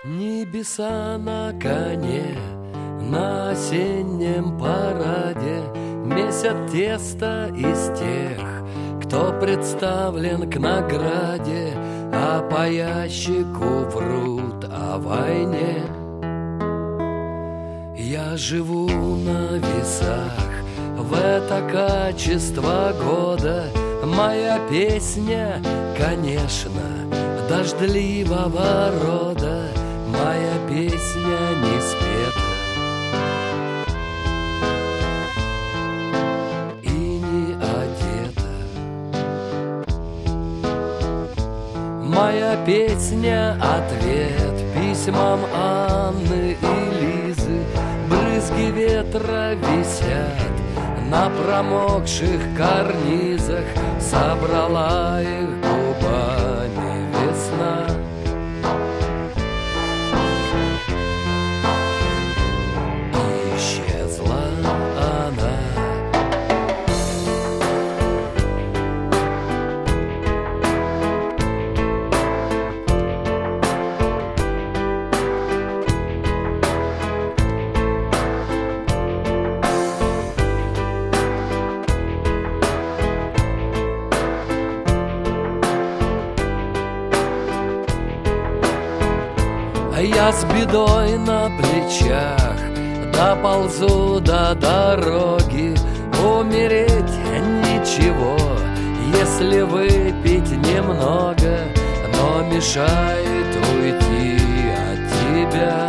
Небеса на коне, на осеннем параде месят тесто из тех, кто представлен к награде, а по ящику врут о войне. Я живу на весах в это качество года. Моя песня, конечно, дождливого рода. Моя песня не спета и не одета. Моя песня — ответ письмам Анны и Лизы. Брызги ветра висят на промокших карнизах. Собрала их губами весна. Я с бедой на плечах доползу до дороги. Умереть ничего, если выпить немного, но мешает уйти от тебя.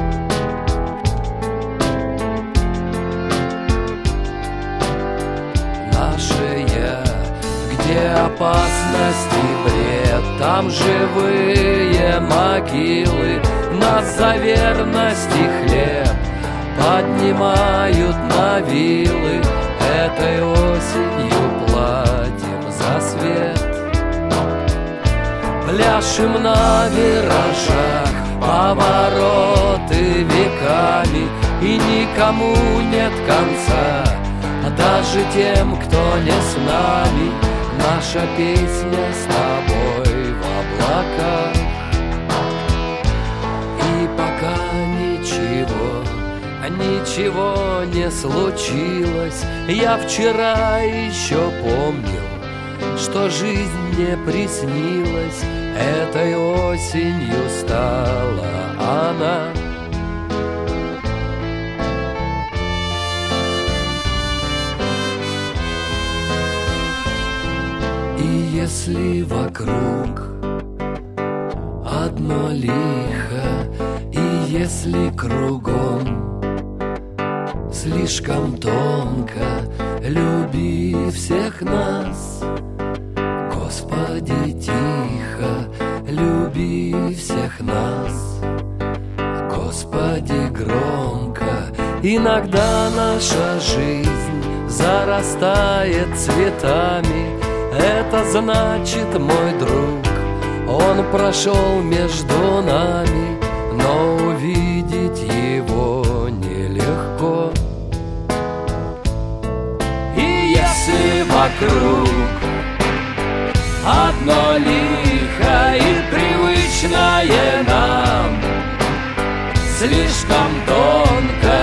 Наше я, где опасность и бред, там живые могилы. Нас за верность и хлеб поднимают на вилы. Этой осенью платим за свет. Пляшем на виражах повороты веками, и никому нет конца, даже тем, кто не с нами. Наша песня с тобой в облаках. Ничего не случилось. Я вчера еще помнил, что жизнь мне приснилась. Этой осенью стала она. И если вокруг одно лихо, и если кругом слишком тонко, люби всех нас, Господи, тихо, люби всех нас, Господи, громко. Иногда наша жизнь зарастает цветами. Это значит, мой друг, он прошел между нами, но увидеть его нелегко. И если вокруг одно лихо и привычное нам, слишком тонко,